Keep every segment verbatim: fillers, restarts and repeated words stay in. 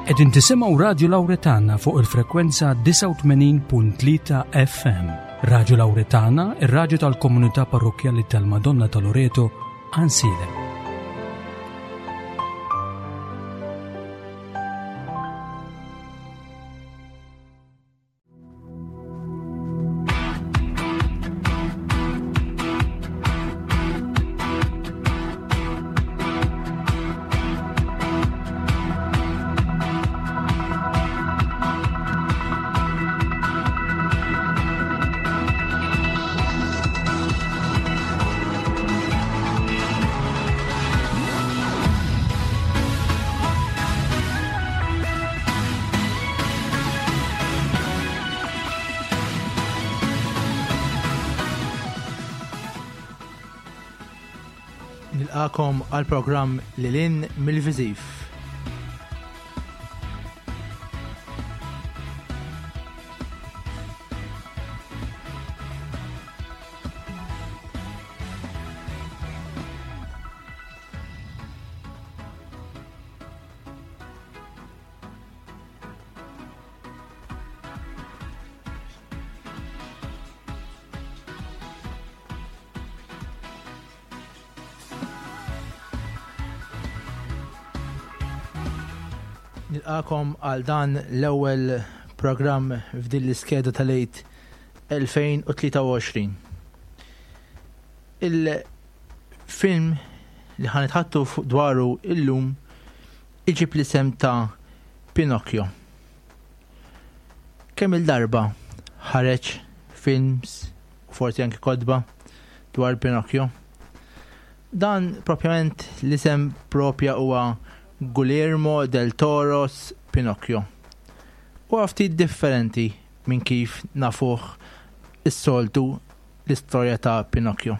Qegħdin tisimgħu Radio Lawretana fuq il-frekwenza tisa' u tmenin punt tlieta F M. Radio Lawretana, ir-radju tal-Komunità Parrokjali tal-Madonna ta' Loreto, Ansilem. Nilqakom għal programm Lilin mill-Viżiv. Nilqakom għal dan l-ewwel programm f'din l-iskeda tal-għid elfejn u tlieta u għoxrin. Il-film li ħanitħattu dwaru illum iġib l-isem ta' Pinocchio. Kemm il-darba ħareġ films u forsi anke kodba dwar Pinocchio. Dan propjament l-isem propja huwa Guillermo del Toro's Pinocchio. U ftit differenti minn kif nafuh is-soltu l-istorja ta' Pinocchio.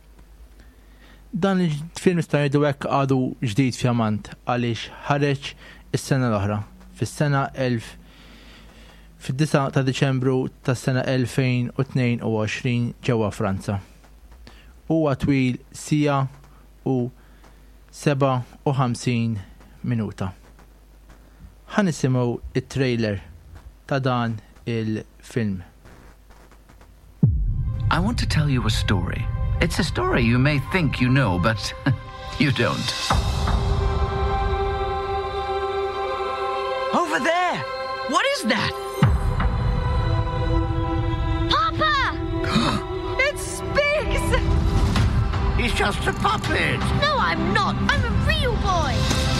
Dan il-film istajdu hekk għadu ġdid fjamant għaliex ħareġ is-sena l-oħra, fis-sena elf fid-disa ta' Diċembru tas-sena elfejn u tnejn u għoxrin ġewwa Franza. Huwa twil sija u seba' u ħamsin minuta. Ħanisimgħu it-trailer ta' dan il-film. I want to tell you a story. It's a story you may think you know, but you don't. Over there! What is that? Papa! It speaks! He's just a puppet. No, I'm not. I'm a real boy.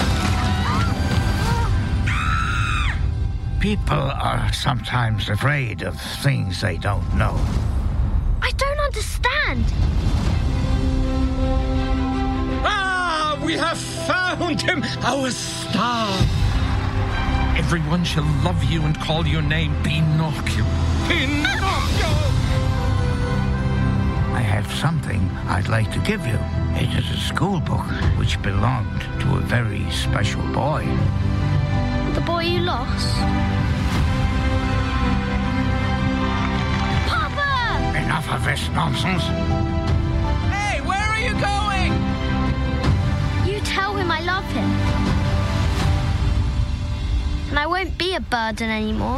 People are sometimes afraid of things they don't know. I don't understand. Ah, we have found him, our star. Everyone shall love you and call your name Pinocchio. Pinocchio! I have something I'd like to give you. It is a school book which belonged to a very special boy. The boy you lost? Papa! Enough of this nonsense. Hey, where are you going? You tell him I love him. And I won't be a burden anymore.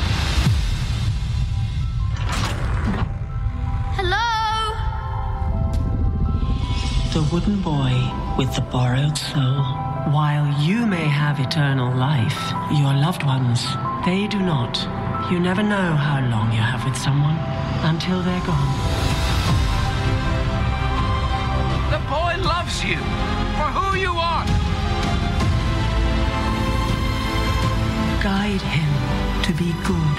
Hello? The wooden boy with the borrowed soul. While you may have eternal life, your loved ones, they do not. You never know how long you have with someone until they're gone. The boy loves you for who you are. Guide him to be good.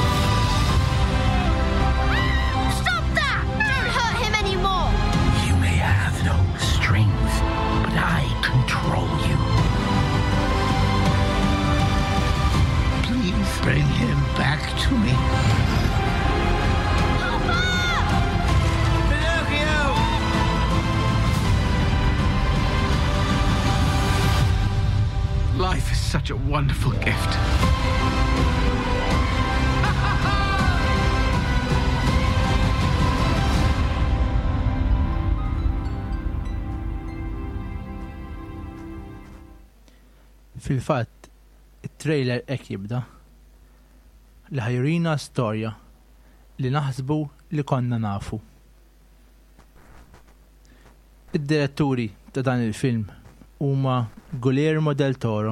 Stop that! Don't hurt him anymore! You may have no strength, but I control you. Please bring him back to me. Papa! Pinocchio! Life is such a wonderful gift. Fil-fatt, it-trailer hekk jibda li ħajrina storja li naħsbu li konna nafu. Id-diretturi ta' dan il-film huma Guillermo del Toro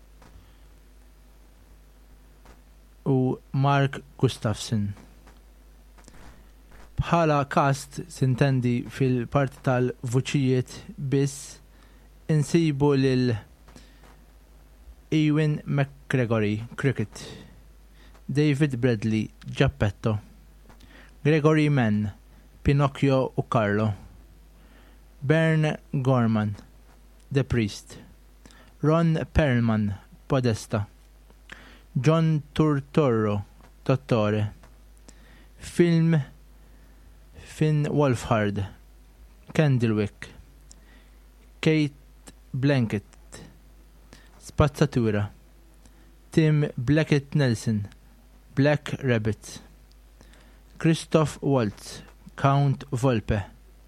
u Mark Gustafson. Bħala cast sintendi fil-parti tal-vuċijiet biss insibu lil Ewan McGregor Cricket, David Bradley Geppetto, Gregory Mann Pinocchio u Carlo, Bern Gorman The Priest, Ron Perlman Podesta, John Turturro Dottore, Film Finn Wolfhard Candlewick, Kate Blanket Spazzatura, Tim Blackett Nelson Black Rabbit, Christoph Waltz Count Volpe,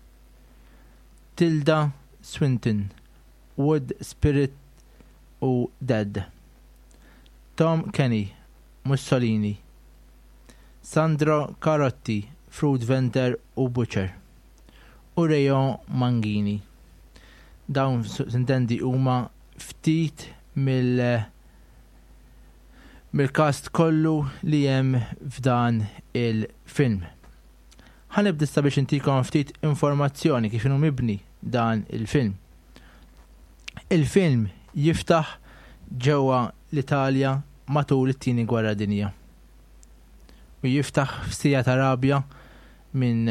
Tilda Swinton Wood Spirit u Dead, Tom Kenny Mussolini, Sandro Carotti Fruit Vendor u Butcher u Rayon Mangini. Dawn sintendi huma ftit mill mill-cast kollu li hemm f'dan il-film. Ħanibda issa biex intikom ftit informazzjoni kif inhu mibni dan il-film. Il-film jiftaħ ġewwa l-Italja matul it-tieni gwerra dinja. U jiftaħ f'Sija ta' Arabja minn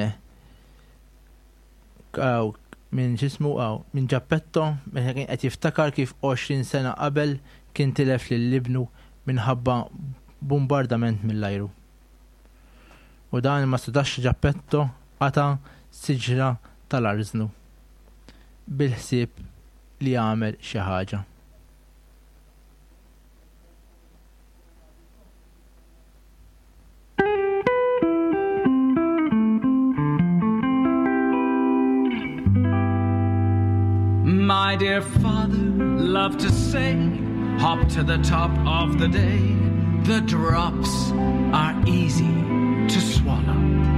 aw minn ġismu aw minn Geppetto minn kien qed jiftakar kif għoxrin sena qabel kien tilef lill-ibnu minħabba bombardament mill-ajru. U dan ma setax Geppetto għata siġra tal-arznu bil-ħsieb li jagħmel xi ħaġa. My dear father loved to say, hop to the top of the day. The drops are easy to swallow.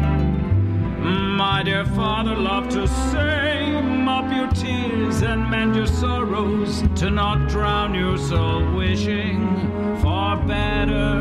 My dear father loved to say, mop your tears and mend your sorrows, to not drown your soul wishing for better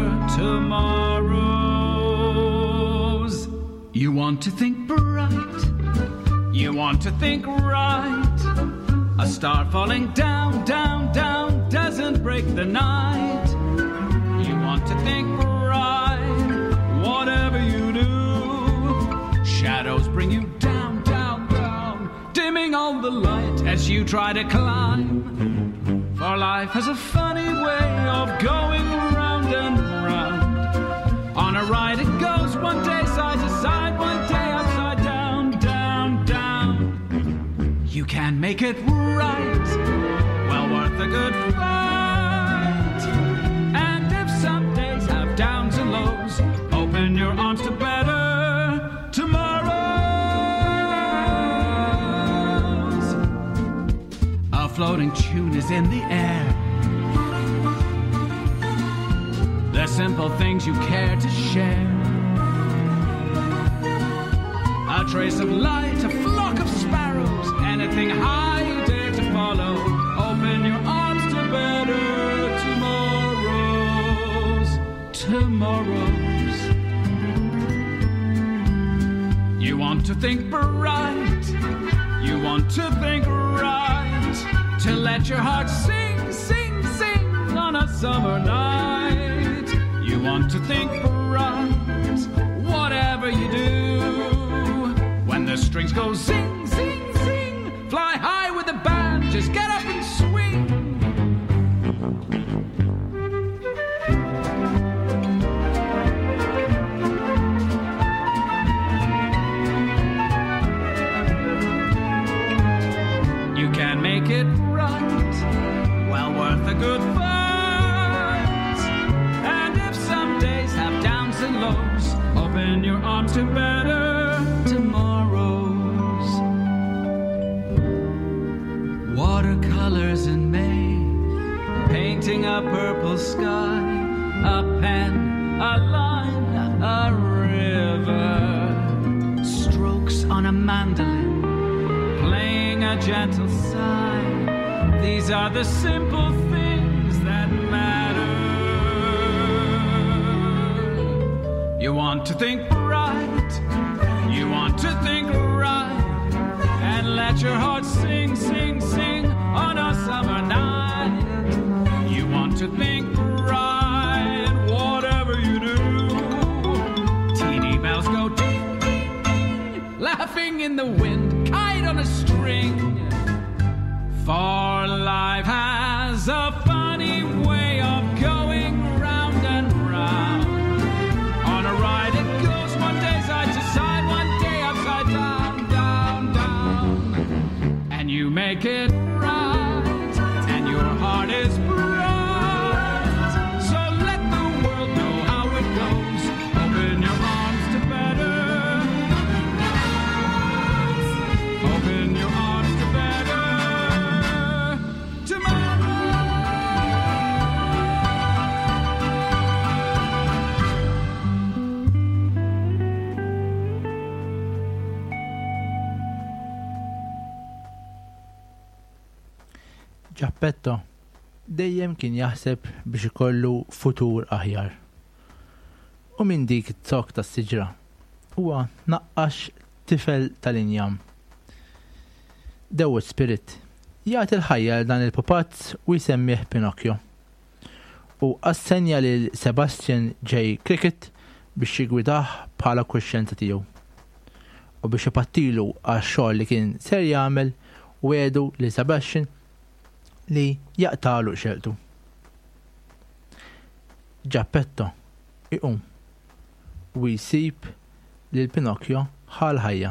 tomorrows. You want to think bright, you want to think right. A star falling down, down, down doesn't break the night. You want to think right, whatever you do. Shadows bring you down, down, down, dimming all the light as you try to climb. For life has a funny way of going round and round. On a ride it goes one day side to side, one day upside down, down, down. You can make it right, well worth a good fight. And if some days have downs and lows, open your arms to better tomorrows. A floating tune is in the air. The simple things you care to share. A trace of light, a flock of sparrows, anything high you dare to follow. Open your arms to better tomorrows, tomorrows. You want to think bright, you want to think right, to let your heart sing, sing, sing on a summer night. You want to think bright, whatever you do. When the strings go zing, zing, zing, fly high with the band, just get up and swing. You can make it right, well worth a good fight. And if some days have downs and lows, open your arms to better tomorrows. Watercolors in May, painting a purple sky, a pen, a line, a river, strokes on a mandolin, playing a gentle sigh. These are the simple things that matter. You want to think right, you want to think right, and let your heart sing, sing, sing on a summer night. You want to think right, whatever you do. Teeny bells go ting, ting, ting, laughing in the wind, kite on a string. For life has a funny way of going round and round. On a ride it goes one day side to side, one day upside down, down, down. And you make it right, and your heart is bright. So let the world know how it goes. Open your arms to better. Open your arms to better. Ġappetto dejjem kien jaħseb biex ikollu futur aħjar. U minn dik it-tok tas-siġra huwa naqqax tifel tal-injam. Dewwet Spirit jagħti l-ħajja l dan il-pupazz u jsemmih Pinocchio. U assenja lil Sebastian J. Cricket biex jigwidah bħala kuxjenza tiegħu. U biex ipattilu għax-xogħol li kien ser jagħmel wedu lil Sebastian li jaqtalu xeltu. Ġappetto iqum u jsib lil Pinocchio ħal ħajja.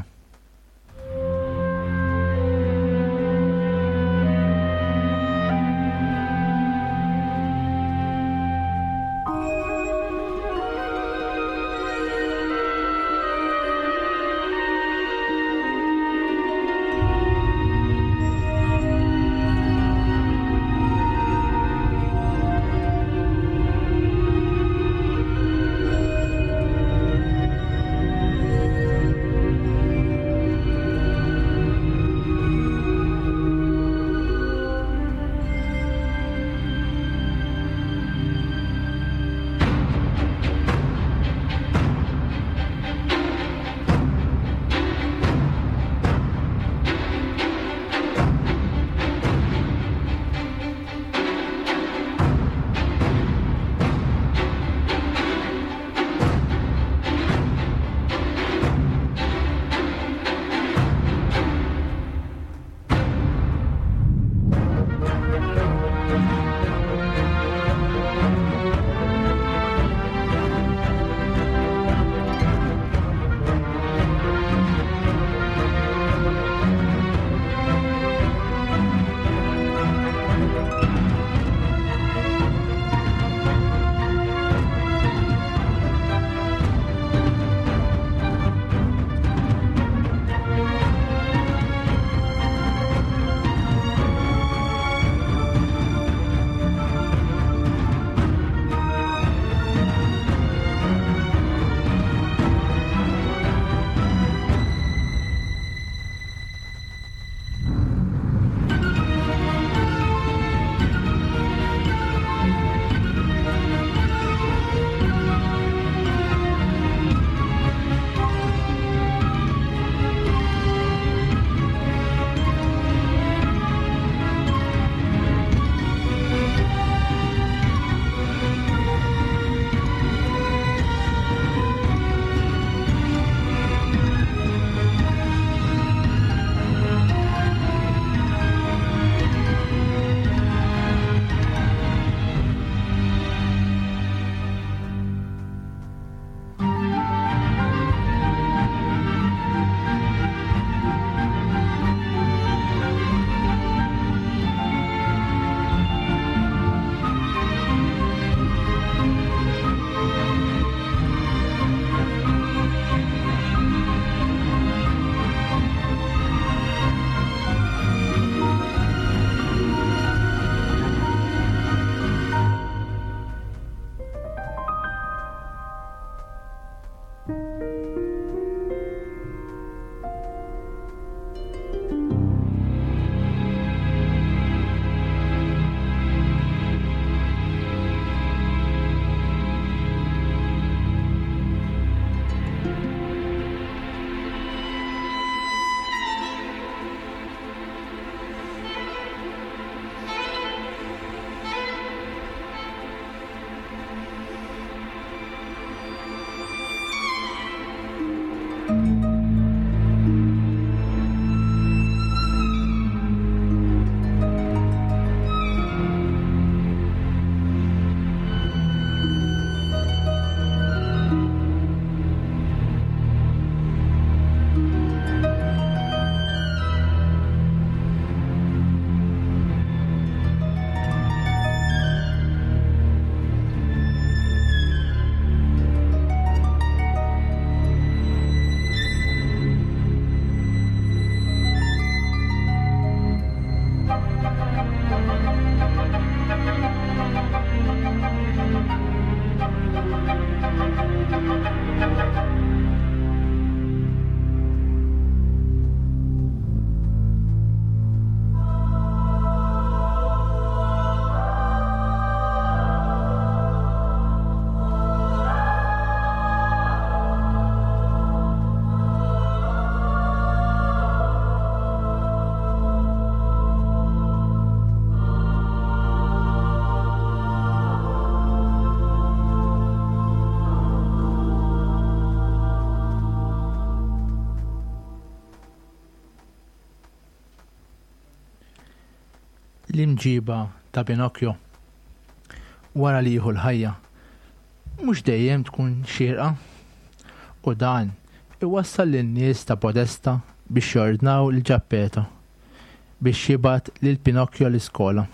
l-imġiba ta' Pinocchio wara li jieħu l-ħajja mhux dejjem tkun xierqa u dan iwassal lin-nies ta' Podesta biex jordnaw l-Ġappetto biex jibgħat lil Pinocchio l-iskola.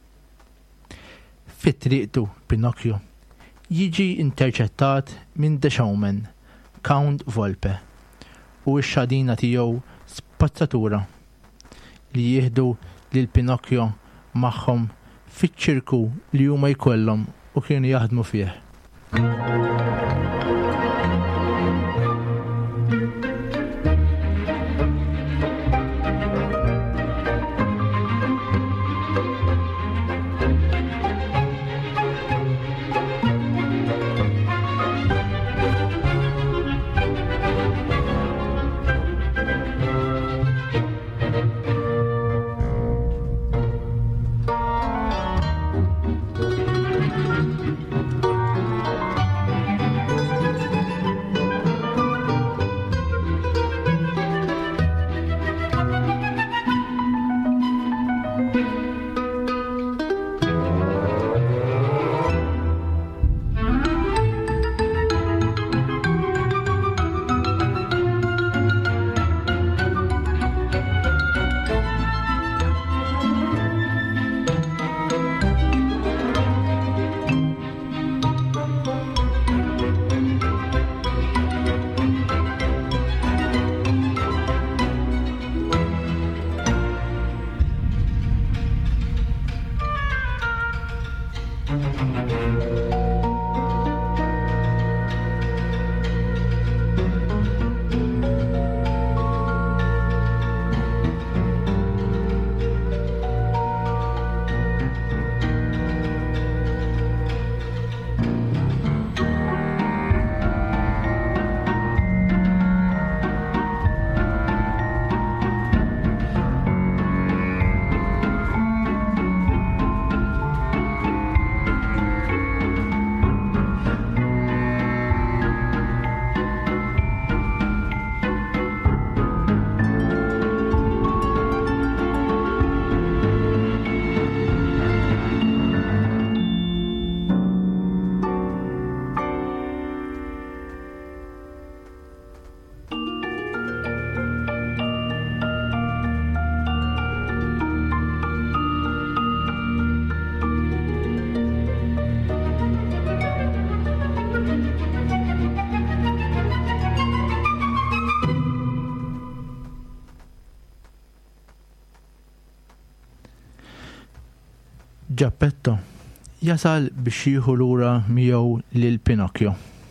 Fit-triqtu Pinocchio jiġi interċettat minn The Showman, Count Volpe, u x-xadina tiegħu spazzatura li jieħdu lil Pinocchio magħhom fiċ-ċirku li huma jkollhom u kienu jaħdmu fih. Ġappetto jasal biex jieħu lura miegħu lil Pinocchio.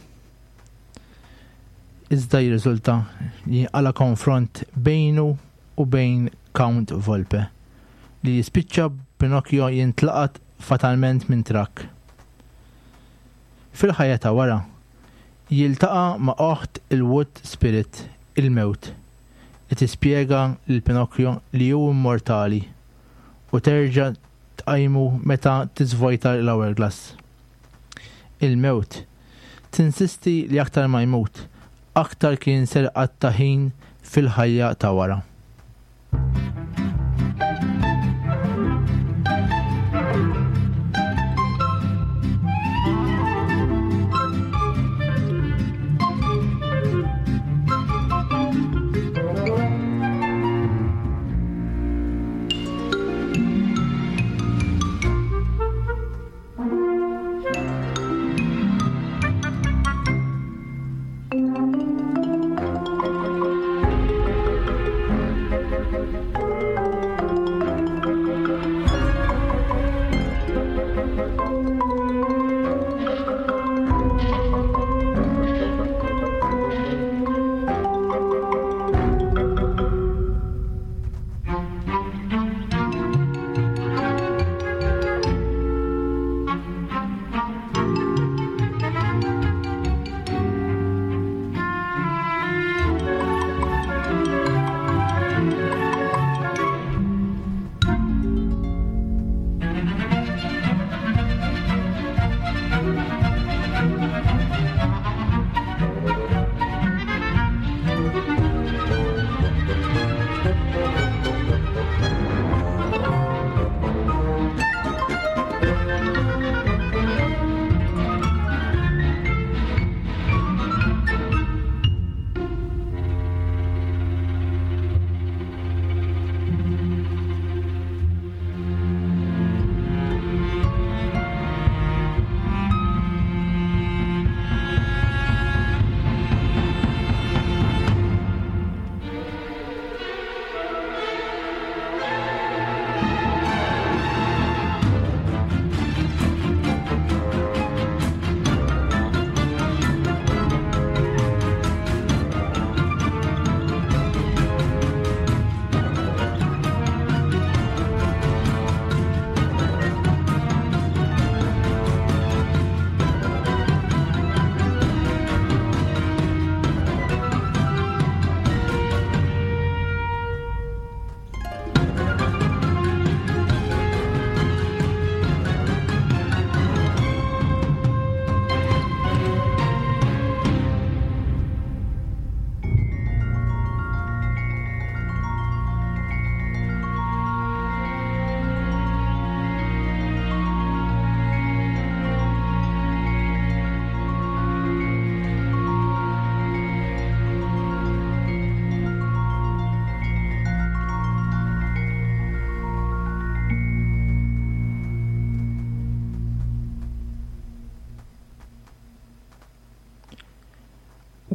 Iżda jirriżulta li għala konfront bejnu u bejn Count Volpe li jispiċċa Pinocchio jintlaqat fatalment minn trakk. Fil-ħajja ta' wara jiltaqa' ma' oħt il-Wood Spirit, il-mewt, li tispjega lil Pinocchio li hu immortali u terġa' tqajmu meta tiżvojta l-hourglass. Il-mewt tinsisti li aktar ma jmut, aktar kien serqat ta' ħin fil-ħajja ta' wara.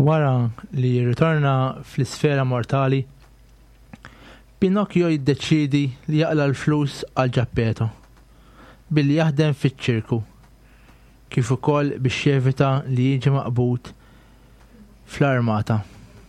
Wara li jirritorna fl-isfera mortali, Pinocchio jiddeċidi li jaqla l-flus għal Ġappetto billi jaħdem fiċ-ċirku, kif ukoll biex jevita li jiġi maqbud fl-armata.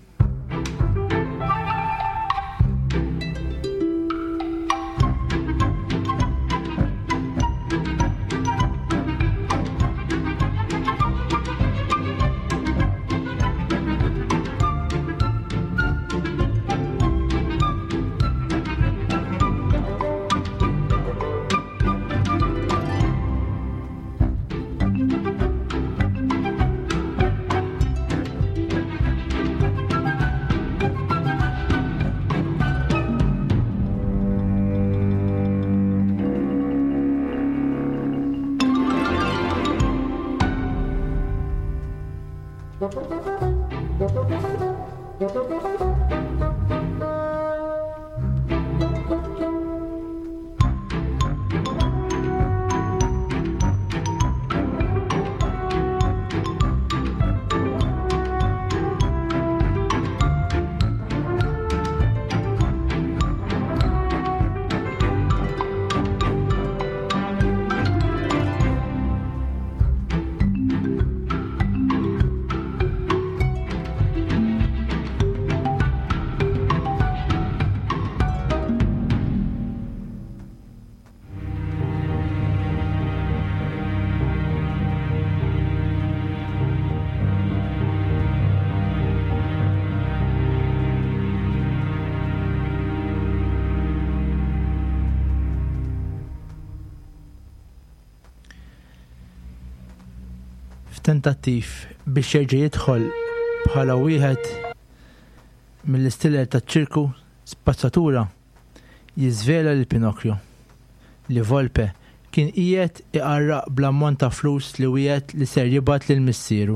Tentattiv biex jerġa' jidħol bħala wieħed mill-istiller taċ-ċirku spazzatura jiżvela lil Pinocchio li Volpe kien qiegħed iqarraq bl-ammont ta' flus li wieħed li ser jibgħat lil missieru.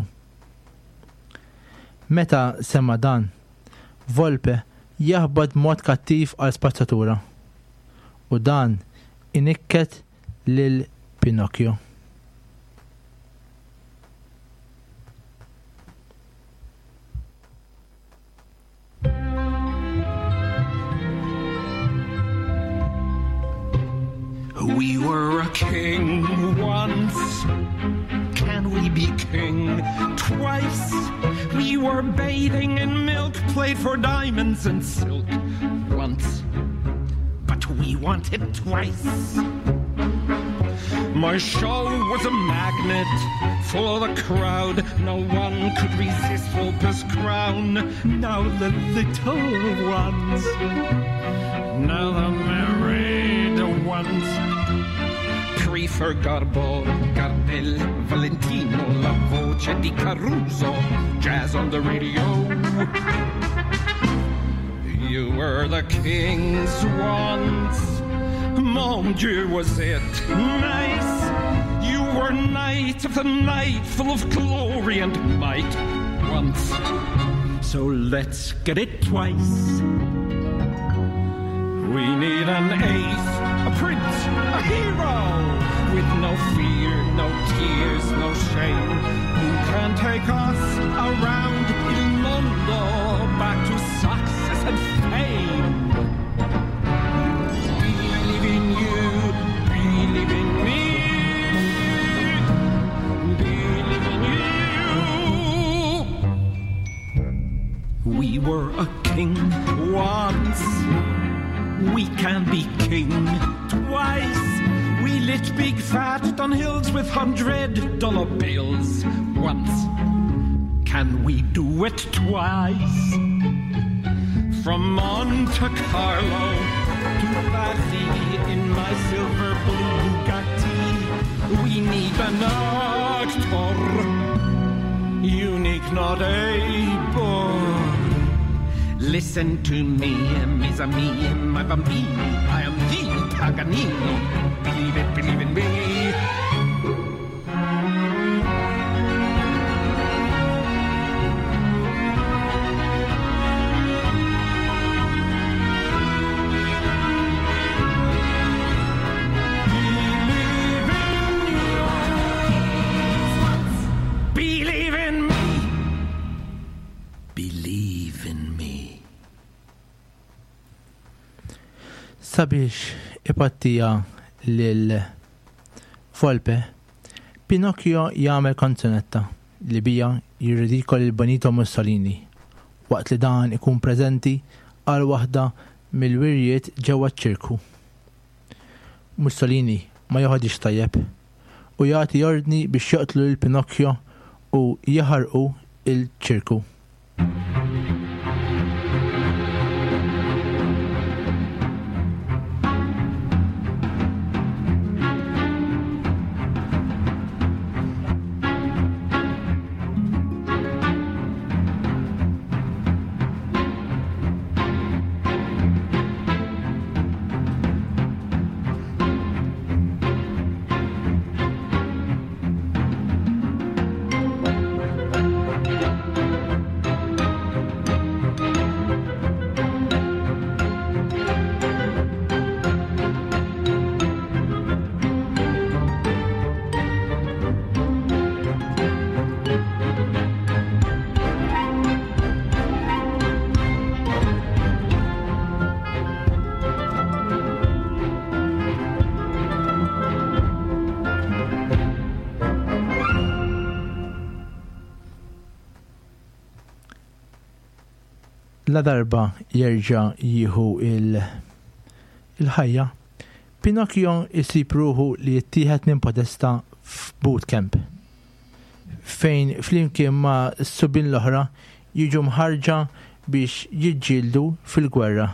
Meta sema dan, Volpe jaħbad mod kattiv għal spazzatura u dan inikket lil Pinocchio. We were a king once. Can we be king twice? We were bathing in milk, played for diamonds and silk once, but we want it twice. My show was a magnet full of a crowd. No one could resist Volpe's crown. Now the little ones, now the married ones prefer Garbo, Gardel, Valentino, La Voce di Caruso, jazz on the radio. You were the kings once. Mon Dieu, was it nice? You were knight of the night, full of glory and might once. So let's get it twice. We need an ace, a prince, a hero, with no fear, no tears, no shame, who can take us around Il Mondo, back to success and fame. Believe in you, believe in me, believe in you. We were a king once. We can be king twice. We lit big fat dunghills with hundred dollar bills once. Can we do it twice? From Monte Carlo to Basi in my silver blue Bugatti, we need an actor, unique, not able. Listen to me, mes amis, my bambini, I am the Paganini. Believe it, believe in me. Believe in me. Sabiex ipattija lil Volpe, Pinocchio jagħmel kanzunetta li bija jirridikol il-Benito Mussolini waqt li dan ikun preżenti għal waħda mill-wirjiet ġewwa ċ-ċirku. Mussolini ma joħodix tajjeb u jagħti ordni biex joqtlu lil Pinocchio u jaħarqu il-ċirku. La darba jerġa' jieħu il-ħajja, Pinocchio isib ruħu li jittieħed minn Podesta f'boot camp, fejn flimkien ma' s-subin l-oħra jiġu mħarġa biex jiġġieldu fil-gwerra.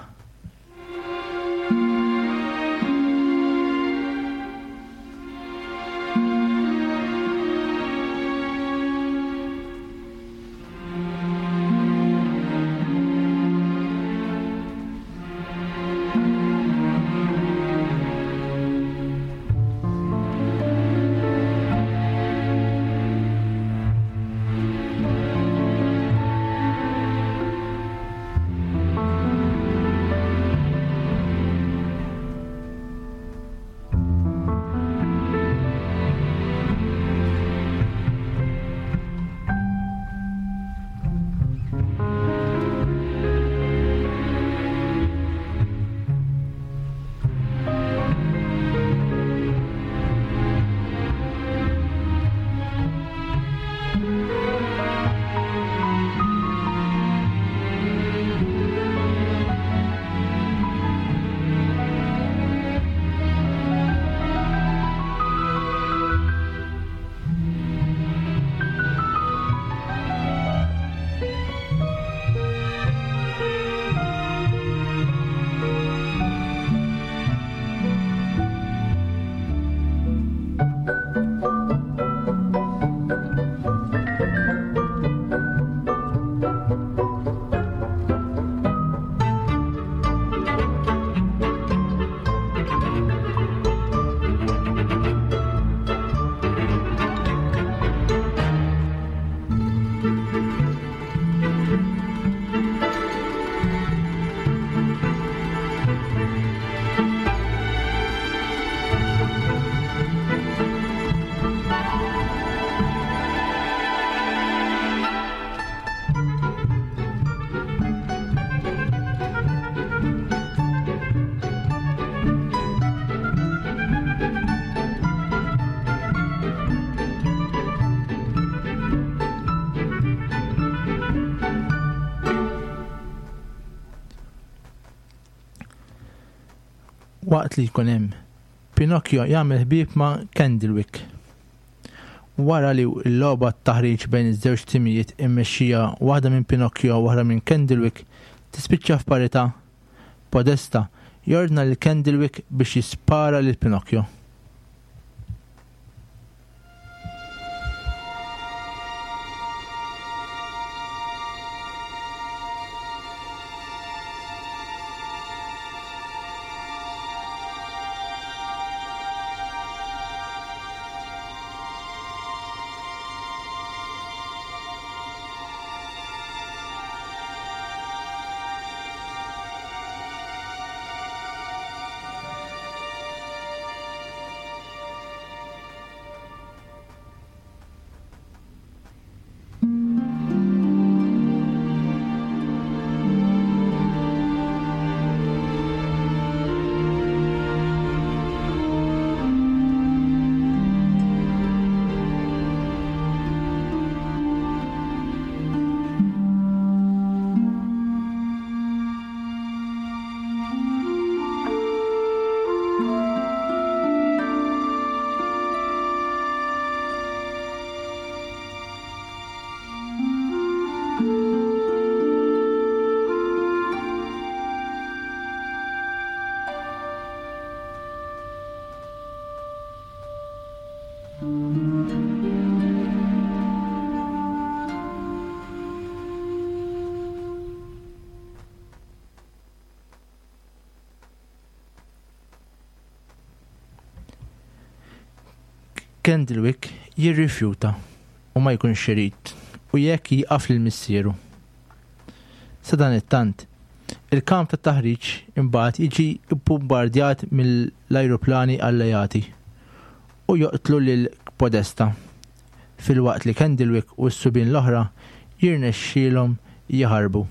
Waqt li jkun hemm Pinocchio jagħmel ħbieb ma' Candlewick. Wara li l-logħba taħriġ bejn iż-żewġ timijiet immexxija waħda minn Pinocchio u waħda minn Candlewick tispiċċa f'parità, Podesta jordna lil Candlewick biex jispara lil Pinocchio. Candlewick jirrifjuta u ma jkunx irid u jekk jieqaf lil missieru. Sa dan it-tant, il-kamp ta' taħriġ imbagħad jiġi bbombardjat mill-ajruplani allejati u joqtlu lil Podesta filwaqt li Candlewick u s-subien l-oħra jirnexxielhom jaħarbu.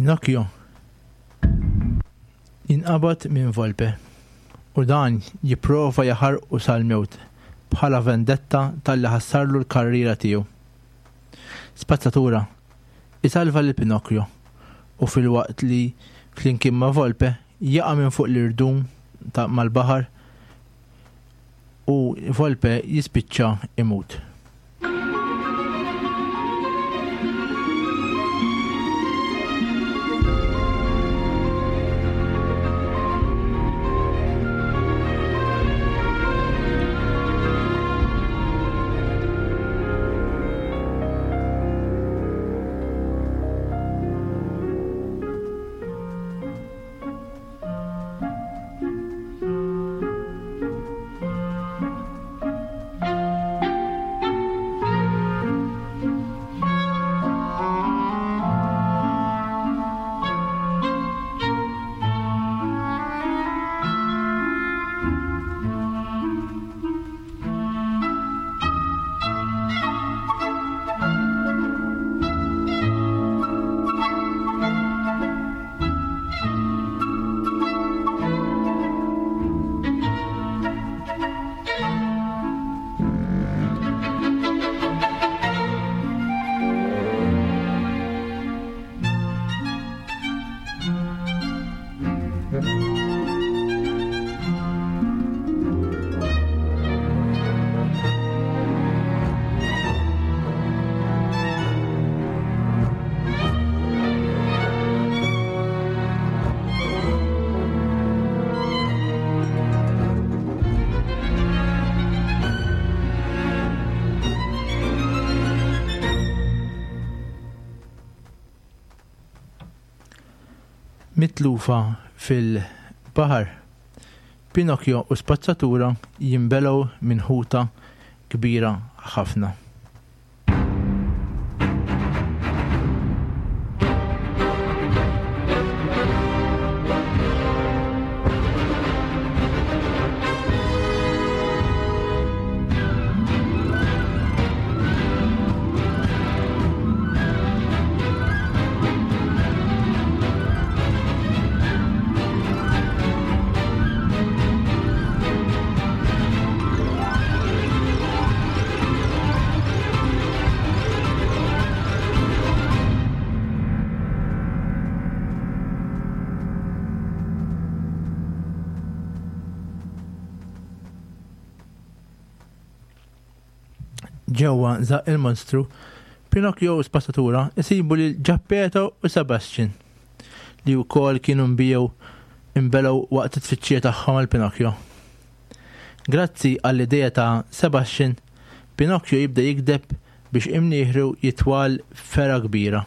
Pinocchio jinqabad minn volpe u dan jipprova jaħarqu sal-mewt bħala vendetta tal-li ħassarlu l-karriera tiegħu. Spazzatura isalva lil Pinocchio u fil-waqt li flimkien ma' volpe jaqa' minn fuq l-irdum ta' mal-baħar u volpe jispiċċa imut. Mitlufa fil-bahar, Pinocchio u Spazzatura jinbelew minn ħuta kbira ħafna. Ġewwa żaq il-monstru, Pinocchio u Spazzatura isibu lil Geppetto u Sebastian li wkoll kienu mbijew imbelew waqt it-tfittxija tagħhom għal Pinocchio. Grazzi għall-idea ta' Sebastian, Pinocchio jibda jikdeb biex imnieħru jitwal fera kbira.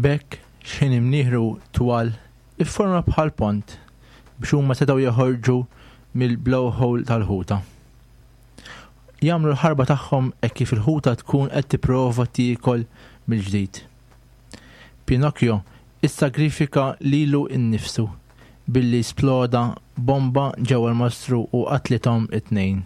Bekk x'in imnieħru twal ifforma bħal pont biex huma setgħu joħorġu mill-blowhole tal-ħuta. Jagħmlu l-ħarba tagħhom hekk kif il-ħuta tkun qed tipprova tiekol mill-ġdid. Pinocchio issagrifika lilu innifsu billi sploda bomba ġewwa l-mostru u qatlithom it-tnejn.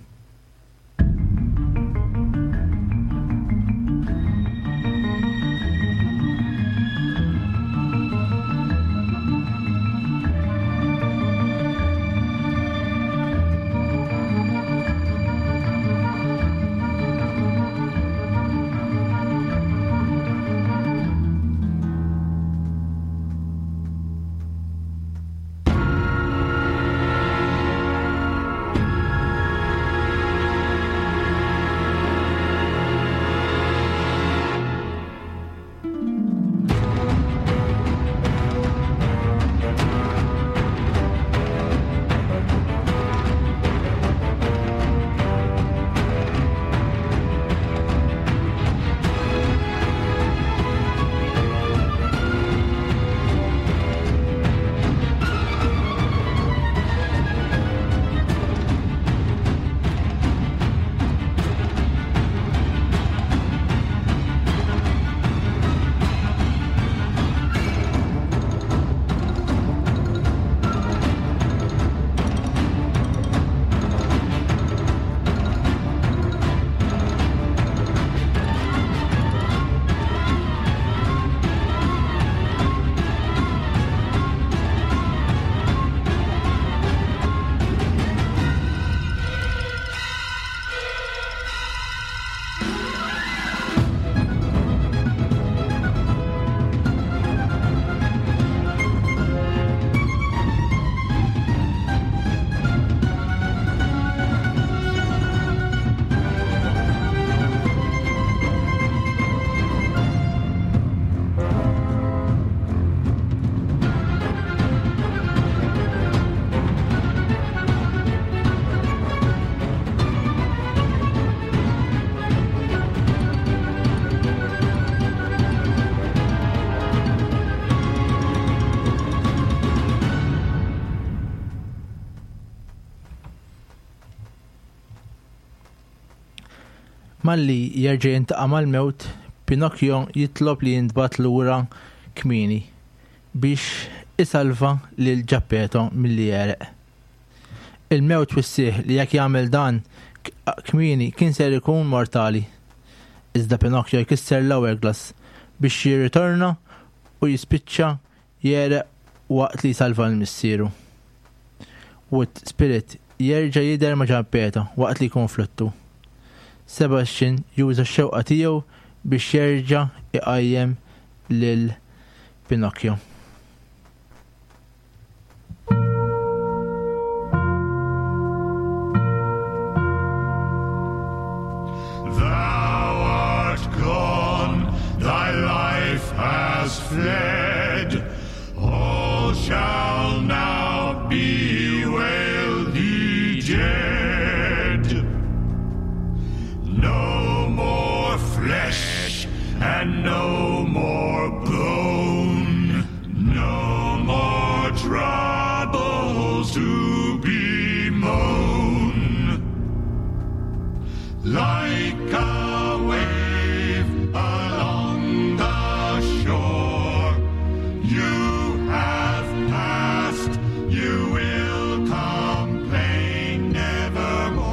Malli jerġa' jintaqa' mal-mewt, Pinocchio jitlob li jintbagħat lura kmieni biex isalva lil Ġappetto milli jereq. Il-mewt wissieħ li jekk jagħmel dan kmieni kien ser ikun mortali. Iżda Pinocchio jkisser l-hourglass biex jirritorna u jispiċċa jereq waqt li jsalva l-missieru. Wood Spirit jerġa' jidher ma' Ġappetto waqt li jkun fluttu. Sebastian juża x-xewqa tiegħu biex jerġa' iqajjem lil Pinocchio. Thou art gone, thy life has fled. All shall now bewail thee dead. No more flesh and no more bone, no more troubles to bemoan. Like a wave along the shore, you have passed, you will complain nevermore.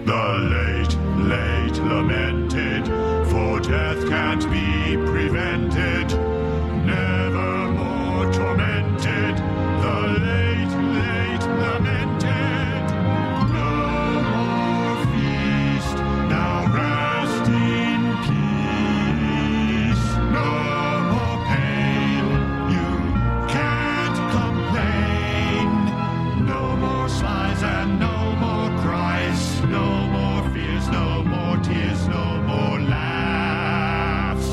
the late, late lamented, for death can't be prevented, never more tormented, the late, late lamented. No more feast, now rest in peace. No more pain, you can't complain. No more sighs and no more cries, no more fears, no more tears, no more laughs.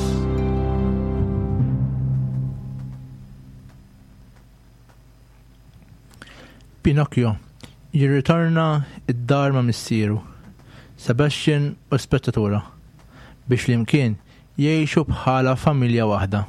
Pinocchio jirritorna id-dar ma' missieru Sebastian u spettatura biex flimkien jgħixu bħala familja waħda.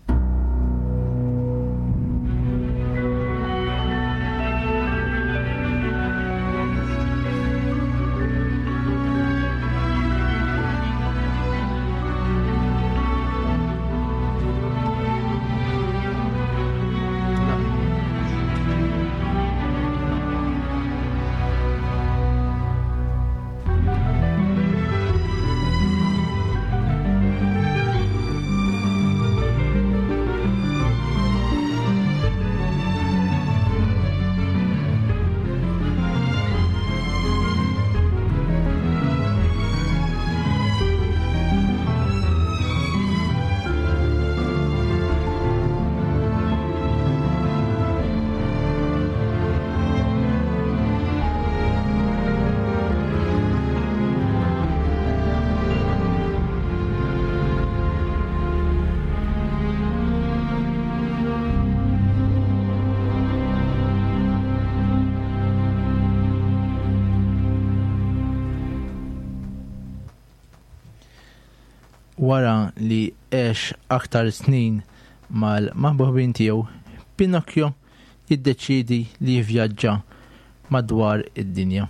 Wara li għex aktar snin mal-maħbuħbin tiegħu, Pinocchio jiddeċidi li jivvjaġġa madwar id-dinja.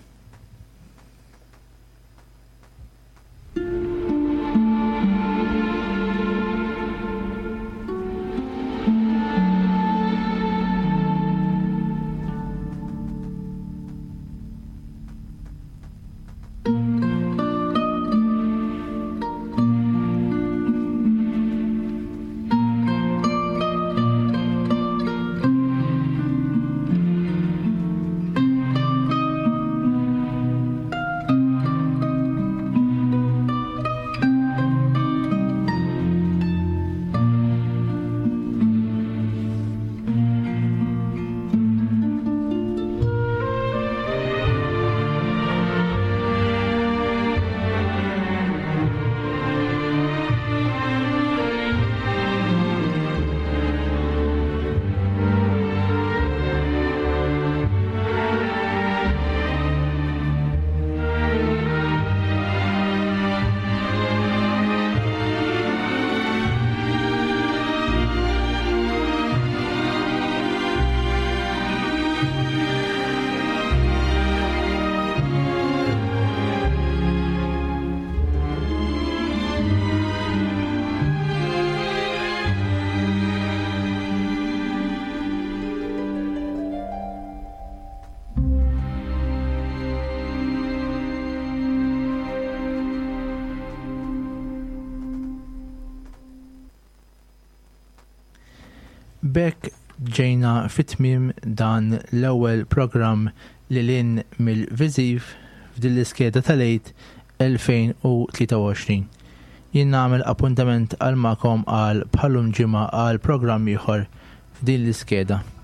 Bekk ġejna fit-tmiem dan l-ewwel programm li lin mill-Viżiv f'din l-iskeda tal-għid elfejn u tlieta u għoxrin. Jien nagħmel appuntament għal magħkom għal bħalum ġimgħa għal programm ieħor f'din l-iskeda.